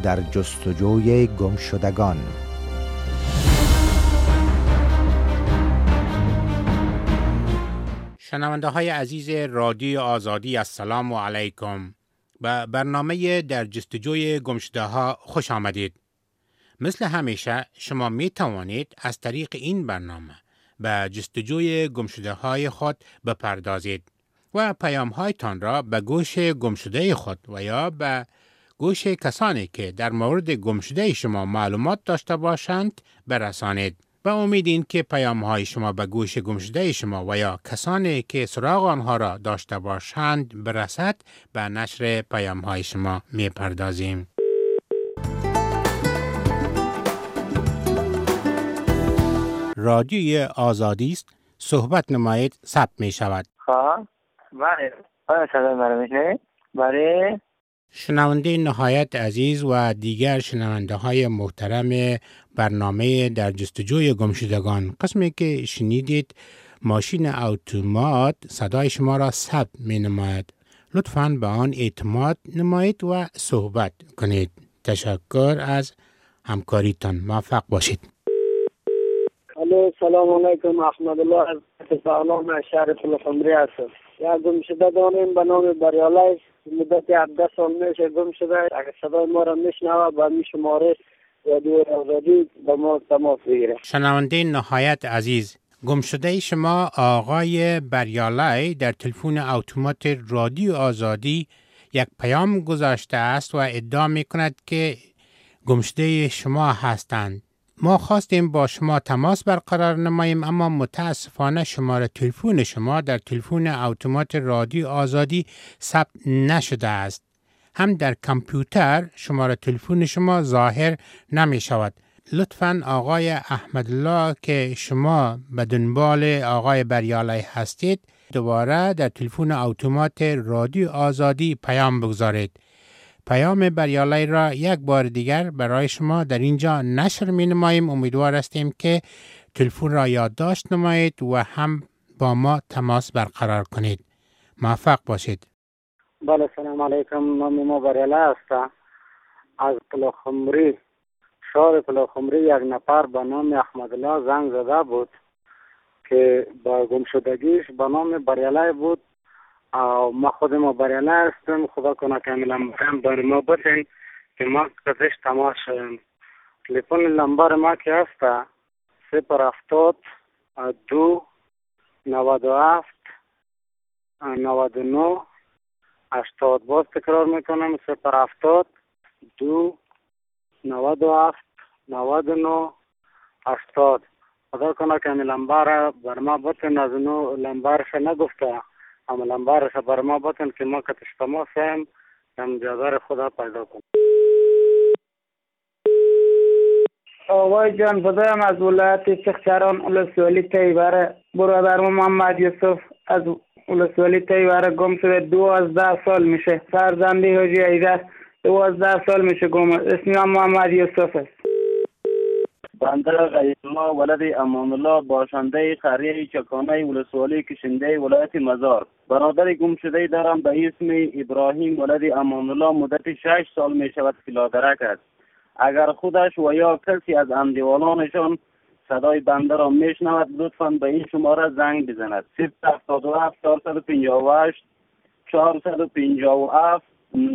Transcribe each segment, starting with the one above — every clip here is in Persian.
در جستجوی گمشدگان. شنونده های عزیز رادیو آزادی، السلام علیکم. به برنامه در جستجوی گمشده ها خوش آمدید. مثل همیشه شما می توانید از طریق این برنامه به جستجوی گمشده های خود بپردازید و پیام هایتان را به گوش گمشده خود و یا به گوش کسانی که در مورد گمشده شما معلومات داشته باشند برسانید. و امید این که پیام های شما به گوش گمشده شما و یا کسانی که سراغ آنها را داشته باشند برسد، به نشر پیام های شما می پردازیم. رادیوی آزادی است، صحبت نمایید، ثبت می شود. بله. صدا مرا میشنوید؟ بله. شنونده نهایت عزیز و دیگر شنونده های محترم برنامه در جستجوی گمشدگان، قسمی که شنیدید ماشین اتومات صدای شما را ثبت می نماید. لطفاً به آن اعتماد نمایید و صحبت کنید. تشکر از همکاریتان. موفق باشید. الو، سلام علیکم. احمد الله از بغلان شهر پلخمری هستم. یک گمشده داریم به نام بریالی، مدت 17 سال میشه گم شده. اگر صدای ما را میشنوه با می شماره رادیو آزادی با ما تماس بگیره. شنونده نهایت عزیز، گمشده شما آقای بریالی در تلفن اتومات رادیو آزادی یک پیام گذاشته است و ادعا می کند که گمشده شما هستند. ما خواستیم با شما تماس برقرار نماییم، اما متاسفانه شماره تلفن شما در تلفن اتومات رادیو آزادی ثبت نشده است. هم در کامپیوتر شماره تلفن شما ظاهر نمی شود. لطفاً آقای احمدالله که شما به دنبال آقای بریالی هستید، دوباره در تلفن اتومات رادیو آزادی پیام بگذارید. پیام بریالی را یک بار دیگر برای شما در اینجا نشر می نماییم. امیدوار هستیم که تلفن را یادداشت نمایید و هم با ما تماس برقرار کنید. موفق باشید. بله، سلام علیکم. نام ما بریالی است. از پلخمری، شهر پلخمری، یک نفر به نام احمدالله زنگ زده بود که با گمشدگیش به نام بریالی بود. ما خودم بریالی هستم. خدا کنه کاملا مهم بر ما بتین که ما کتش تماس شدیم. تلفن لمبر ما که هست 070 2 97 99 80. باز تکرار میکنم 070 2 97 99 80. خدا کنه که لمبر بر ما بتین. از اونو لمبرش نگفته، اما لمبرش بر ما بتن که ما کتش تماس هم جادار خدا پیدا کنیم. آقای جان، بدایم از ولایت چخچران ولسوالی تیبره برادر محمد یوسف از ولسوالی تیبره گم شده. 12 سال میشه. فرزندی حاجی ایده 12 سال میشه گم. اسمم محمد یوسف است. بنده غیث الله ولد امان الله، باشنده قریه چکانه ولسوالی کشنده ولایت مزار. برادر گم شده دارم به اسم ابراهیم ولد امان الله، مدت 6 سال می شود که لادرک است. اگر خودش و یا کسی از اندیوالانشان صدای بنده را میشنود، لطفاً به این شماره زنگ بزند. 077 458 457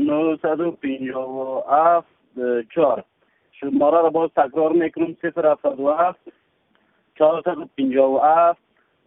957 4. شماره را باز تکرار میکنم. 077 457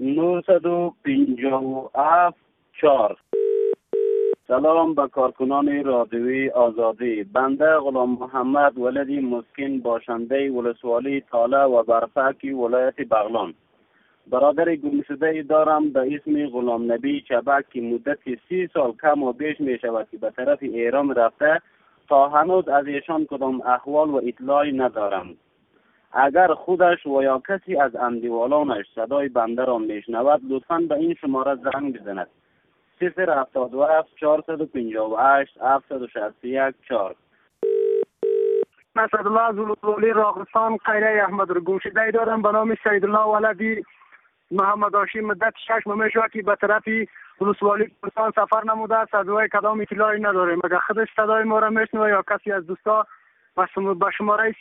957 4. سلام به کارکنان رادیوی آزادی. بنده غلام محمد ولدی مسکین، باشنده ولسوالی تاله و برفکی ولایت بغلان. برادر گمشده دارم به اسم غلام نبی چبک که مدت 30 سال کم و بیش می شود که به طرف ایران رفته. تا هنوز از ایشان کدام احوال و اطلاعی ندارم. اگر خودش و یا کسی از اندیوالانش صدای بنده را میشنود، لطفاً به این شماره زنگ بزند. 077 458 761 4. اسدالله از ولسوالی راغستان قریه احمد رو گمشده دارم به نام سیدالله ولدی محمد هاشم. مدت 6 ماه میشه که به طرف ولسوالی کردستان سفر نموده است. از وی کدام اطلاعی نداریم. اگر خودش صدای ما را میشنوه یا کسی از دوستا به شماره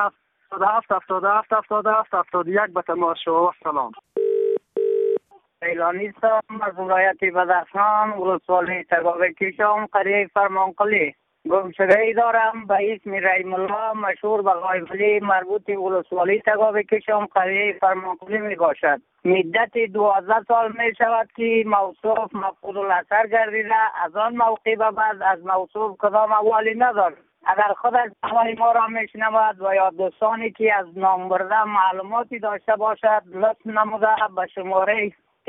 077777771 به تماس شما و سلام. ایلانیستم از ولایت بدخشان، ولسوالی تگاوه کشم، قریه فرمانقلی. گمشده‌ای دارم به اسم رحیم الله مشهور به آقای ولی، مربوط ولسوالی تگاوه کشم، قریه فرمانقلی می باشد. مدت 12 سال می شود که موصوف مفقود الاثر گردیده. از آن موقع به بعد از موصوف کدام احوالی ندارد. اگر خودش احوال ما را میشنود و یا دوستانی که از نام برده معلوماتی داشته باشد، لطف نموده به شماره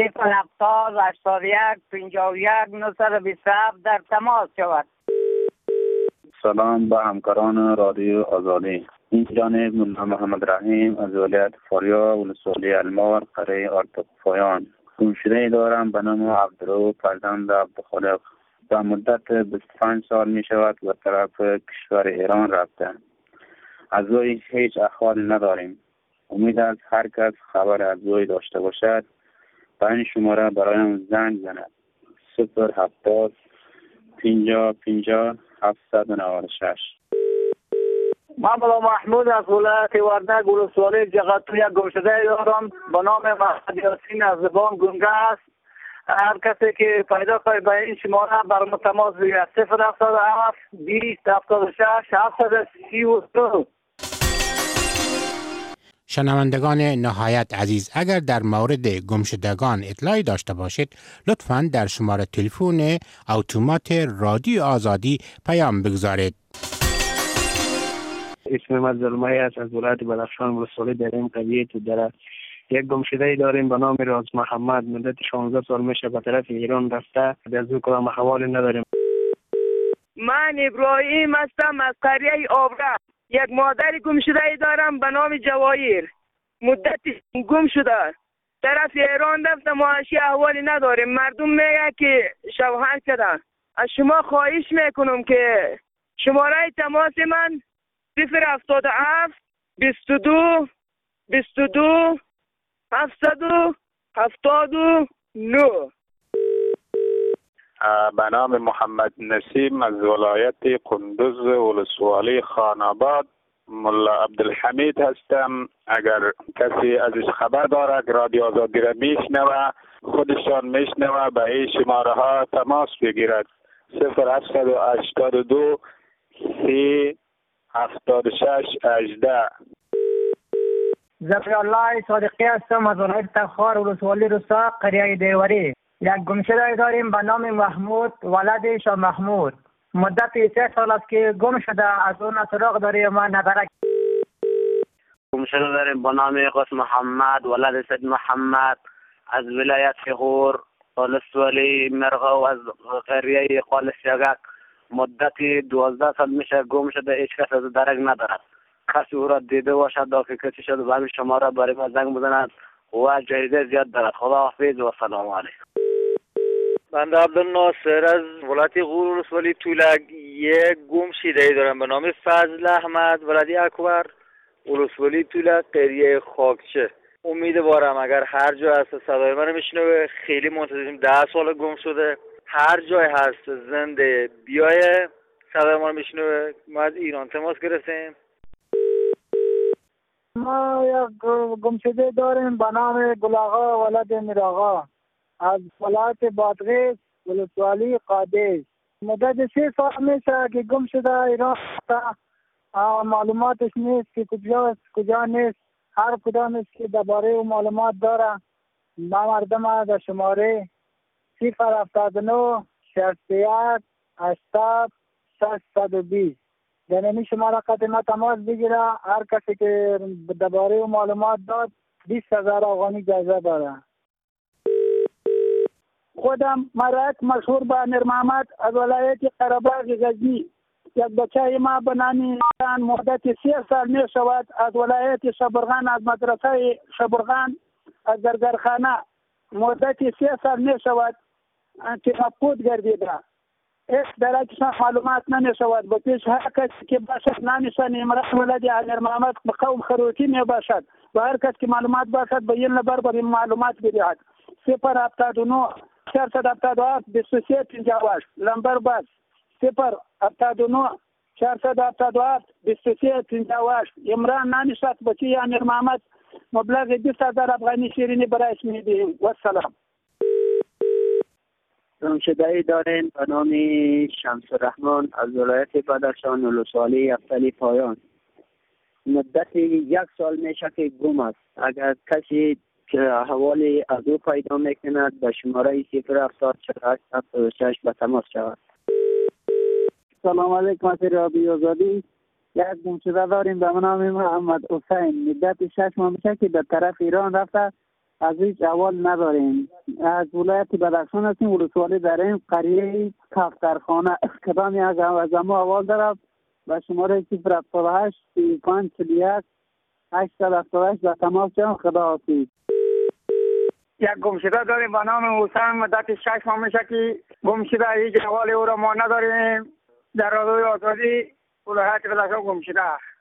0708151 در تماس شود. سلام به همکاران رادیو آزادی. این جانب مولا محمد رحیم از ولایت فاریا، ولسوالی المار، قریه آرتقفایان. گمشده‌ای دارم به نام عبدالرؤوف فرزند عبدالخالق. به مدت 25 سال می شود به طرف کشور ایران رفته. از وی هیچ احوال نداریم. امید است هر کس خبر از وی داشته باشد به این شماره برایم زنگ زند. 070 50 50 796. من بلا محمود از ولایت وردک، ولسوالی جغتو. یک گمشده‌ای دارم به نام محمد یاسین از زبان گنگه است. هر کسی که پیدا کنه به این شماره بر ما تماس بگیرد. 077 20 76 732. شنوندگان نهایت عزیز، اگر در مورد گمشدگان اطلاعی داشته باشید لطفاً در شماره تلفن اتومات رادیو آزادی پیام بگذارید. اسم من زلمه است از ولایت بدخشان، ولسوالی در این قریه تو دره. یک گمشده‌ای داریم به نام راز محمد، مدت 16 سال میشه به طرف ایران رفته. از او کدام احوالی نداریم. من ابراهیم هستم از قریه آبره. یک مادر گمشده‌ای دارم به نام جواهر، مدت گم شده. طرف ایران رفته، معاشی احوالی نداریم. مردم میگه که شوهر شده. از شما خواهش میکنم که شماره تماس من 077 22 22 779. به نام محمد نسیم از ولایت قندوز، ولسوالی خاناباد، ملا عبدالحمید هستم. اگر کسی ازش خبر داره که رادیو آزادی را میشنوه، خودشان میشنوه، به این شماره ها تماس بگیرد. 0782 30 76 18. ظفر الله صادقی هستم از ولایت تخار، ولسوالی روستا، قریه دیوری. یک گمشده داریم به نام محمود، ولد شاه محمود. مدت 3 سال است که گم شده. از اون سراغ داریم ما نداره. گمشده داریم به نام قاسم محمد، ولد سید محمد، از ولایت غور، ولسوالی مرغا و از قریه قالس یگک. مدت 12 سال میشه گم شده. هیچ کس از درک ندارد. کسی او را دیده باشد یا که کسی شده به همین شماره برای ما زنگ بزند و جایزه زیاد دارد. خدا حافظ و سلام علیکم. بنده عبدالناصر از ولایت غور، ولسوالی تولک. یک گمشده‌ای دارم به نام فضل احمد، ولد اکبر، ولسوالی تولک، قریه خاکچه. امیدوارم اگر هر جای هست صدای من میشنوه. خیلی منتظریم. 10 سال گم شده. هر جای هست زنده بیای صدای ما میشنوه. ما از ایران تماس گرفتیم. ما یک گمشده داریم به نام گلاغا ولد میراغا، از ولایت بادغیس، ولسوالی قادس. مدت 3 سال میشه که گم شده. ایران معلوماتش نیست که کجاست کجا نیست. هر کدامش که درباره او معلومات داره با مردم در شماره 079 61 80 620 در این شماره قدمه تماس بگیره. هر کسی که درباره او معلومات داد 20,000 افغانی جایزه داره. خودم مرک مشهور به امیر محمد از ولایت قره‌باغ غزنی. یک بچه ما به نام مدت 3 سال می شود از ولایت شبرغان، از مدرسه شبرغان، از درگرخانه. مدت 3 سال می شود که مفقود گردیده. ایک درجه معلومات نمی شود. بکیش هر کسی که باشد نامشان امران ولد امیر محمد به قوم خروتی می باشد و هر کس که معلومات باشد به این نبر بر معلومات بدهد. 079 477 23 58 لمبر بس 079 477 23 58. عمران نانشات بچی امیر محمد مبلغ 200,000 افغانی شیرینی برایش میدهیم. و السلام. گمشده‌ای داریم به نام شمس الرحمن از ولایت بدخشان ولسوالی افتلی پایان. مدت 1 سال میشه که گم است. اگر کسی که حوالی از او پیدا میکند به شماره 0704876 به تماس شود. سلام علیکم از رادیو آزادی. یک گمشده داریم به نام محمد حسین. مدت 6 ماه میشه که به طرف ایران رفته، از هیچ احوال نداریم. از ولایت بدخشان هستیم، ولسوالی داریم، قریه کفترخانه. کدام یک از ما احوال دارم به شماره 078 3541 878 به تماس شما. خدا حافظ. یک گمشده داریم به نام حسین. مدت 6 ماه میشه که گمشده، هیچ احوال او را ما نداریم. در رادیوی آزادی ولایت بدخشان گمشده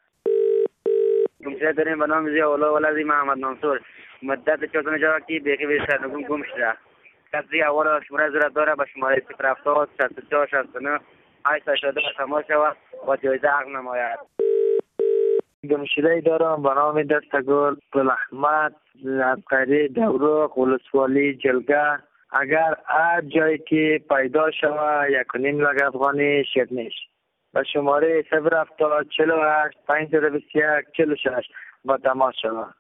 داریم به نام زیا اولا ولدی محمد منصور. مدت 14 میشه که بیخی بیشتر گم شده. کسی اول شماره ضرورت داره به شماره 070 64 69 880 به تماس شود و جایزه عقد نماید. گمشده‌ای دارم به نام دستگل گل احمد از قریه دوروق ولسوالی جلگه. اگر هر جایی که پیدا شود 1.5 لک افغانی شیرنیش به شماره 070 48 521 46 با تماس شود.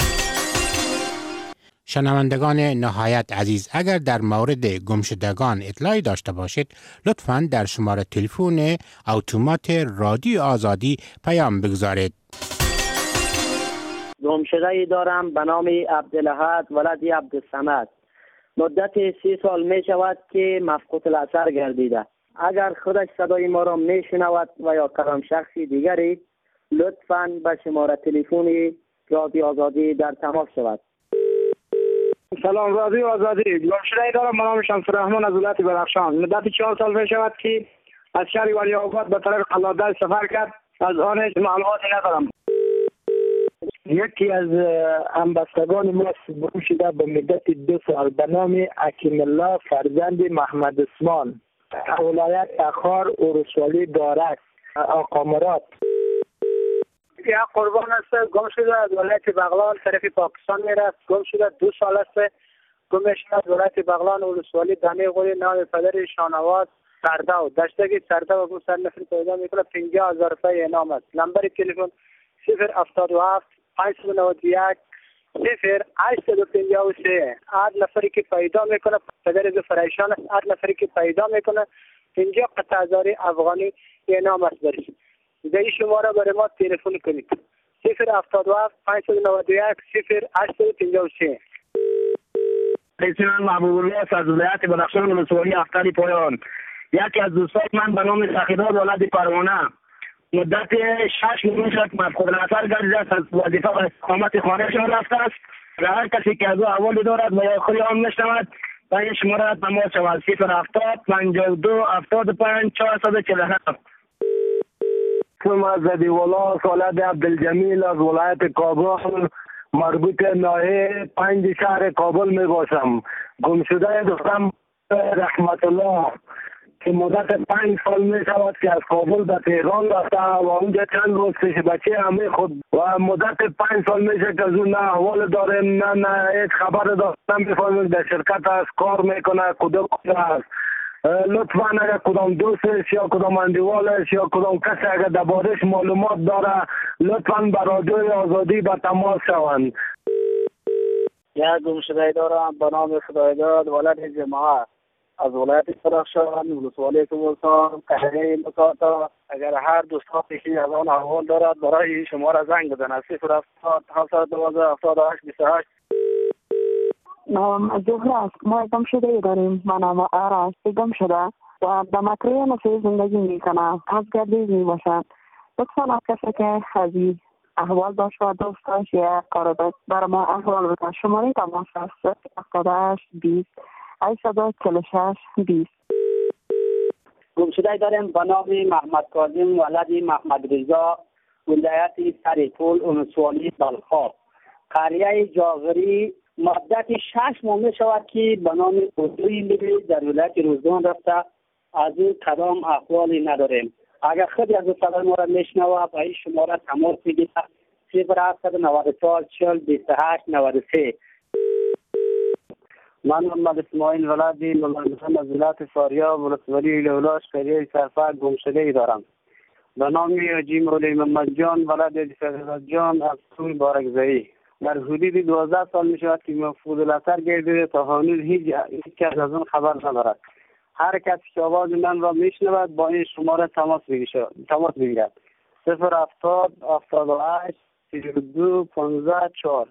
شنوندگان نهایت عزیز، اگر در مورد گمشدگان اطلاعی داشته باشید لطفاً در شماره تلفن اتومات رادیو آزادی پیام بگذارید. گمشده‌ای دارم به نام عبدالاحد ولدی عبدالصمد. مدت 30 سال می شود که مفقود الاثر گردیده. اگر خودش صدای ما را می شنود و یا کلام شخصی دیگری لطفاً به شماره تلفن رادیو آزادی در تماس شود. سلام رادیو آزادی. گمشده‌ای دارم به نام شمس الرحمن از ولایت بدخشان. مدت 4 سال می شود که از شهر ولی آباد به طرف قلاده سفر کرد. از آن هیچ معلوماتی ندارم. یکی از همبستگان ما گم شده به مدت 2 سال به نام حکیم الله فرزند محمد عثمان، ولایت تخار ولسوالی دارک آقا مراد. یک قربان است گم شده از ولایت بغلان طرف پاکستان میرفت. گم شده 2 سال است. گم شده از ولایت بغلان ولسوالی دانه غوری. نام پدر شانواز سرداو دشتگی سرداو و سر نفر پیدا میکنه. 50,000 روپیه انعام است. نمبر تلفن 077 591 0853. هر نفری که پیدا میکنه پدر از فرایشان است. هر نفری که پیدا میکنه 50 قطعه افغانی انعام است برش. این شماره برای ما تلفن کنید 077 591 0853. اسمم محبوب الله از ولایت بدخشان ولسوالی افتلی پایان. یکی از دوستان من به نام سخیداد ولد پروانه. مدت 6 ماه شد مفقود الاثر گردیده است. از وظیفه و استقامت خانه‌شان رفته است. و هر کسی که از او احوالی دارد و یا خود آن میشنود و این شماره تماس شود 070 52 75 447. اسم از زدیوالا سالد عبدالجمیل از ولایت کابل مربوط ناحیه 5 شهر کابل می باشم. گمشده دخترم رحمت الله که مدت 5 سال می شود که از کابل به تهران رفته و اونجا چند روز پیش بچه همه خود و مدت 5 سال میشه که از اون نه احوال داریم نه هیچ خبر دارم. بفهمید در شرکت است کار میکنه کدام است. لطفاً اگر کدام دوستش یا کدام اندیوالش یا کدام کسی اگر دربارش معلومات داره لطفاً به رادیوی آزادی به تماس شوند. یک گمشده‌ای دارم به نام خدایداد ولد جمعه از ولایت بدخشان ولسوالی کوهستان قریه مساطا. اگر هر دوستان پیشی از آن احوال دارد برای شماره زنگ بزنند 070 712 78 28. نام جوهر است. ما گمشده‌ای داریم به نام آرش گم شده و به مکروه نفی زندگی میکنه. از گردیز میباشد. لطفاً از کسی که حضیز احوال داشت و دوستاش یا قرابت برای ما احوال بده. شماره تماس است 78 20 846 20. گمشده‌ای داریم به نام محمد کاظم ولدی محمد رضا ولایت سرپول ولسوالی بلخاب قریه جاغری. مدت 6 ماه می شود که به نام قدوی در ولایت روزگان رفته. از این کدام احوالی نداریم. اگر خود از صدای ما را میشنوه به این شماره تماس بگیرد 0794 40 28 93. من محمد اسماعیل ولادی ملازم از ولایت فاریاب ولسوالی لولاش قریه سرفک گمشده ای دارم. به نام حاجی مولوی محمد جان ولد فضل جان از کوی بارکزایی. در حدود 12 سال می شود که مفقود الاثر گردیده تا هنوز هیچ کس از اون خبر ندارد. هر کسی که آواز من را میشنود با این شماره تماس بگیرد. 070 78 32 15 4.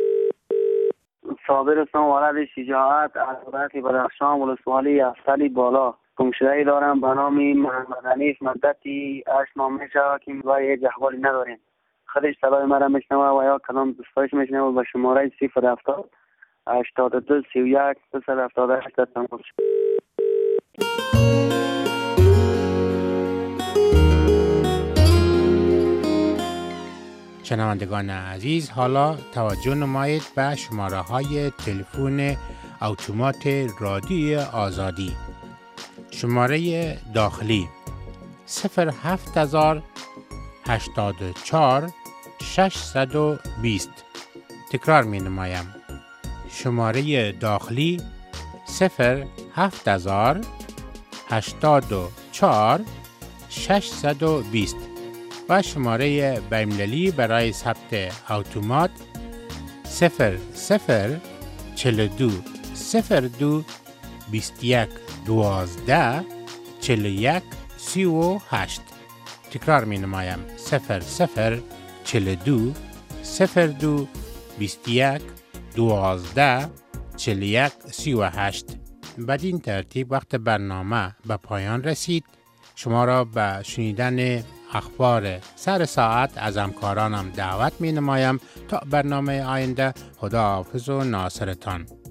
صابر اسلام ولد شجاعت از ولایت بدخشان ولسوالی افسلی بالا. گمشده‌ای دارم به نام محمد حنیف. مدتی 8 ماه میشه که ما هیچ اخباری نداریم. خودش صدای مرا میشنوه و یا کلام دوستایش میشنوه به شماره 070 82 31 278 تماس. شنوندگان عزیز، حالا توجه نمایید به شماره های تلفن اتومات رادیوی آزادی. شماره داخلی 07084 620. تکرار می نمایم. شماره داخلی 07084 620 و شماره بین‌المللی برای ثبت اتومات 0042 02 21 12 41 38. تکرار می نمایم. 0042 02 21 12 41 38. بدین ترتیب وقت برنامه به پایان رسید. شما را به شنیدن اخبار سر ساعت از همکارانم دعوت می نمایم. تا برنامه آینده، خدا حافظ و ناصرتان.